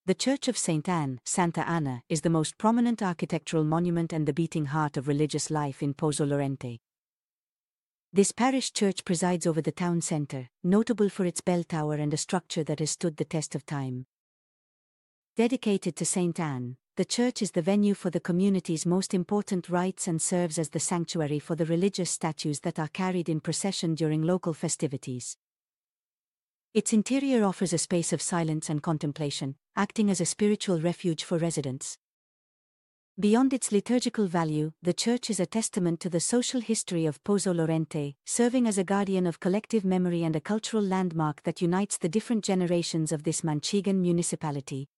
The Church of St. Anne, Santa Anna, is the most prominent architectural monument and the beating heart of religious life in Pozzo Lorente. This parish church presides over the town centre, notable for its bell tower and a structure that has stood the test of time. Dedicated to St. Anne, the church is the venue for the community's most important rites and serves as the sanctuary for the religious statues that are carried in procession during local festivities. Its interior offers a space of silence and contemplation, acting as a spiritual refuge for residents. Beyond its liturgical value, the church is a testament to the social history of Pozzo Lorente, serving as a guardian of collective memory and a cultural landmark that unites the different generations of this Manchegan municipality.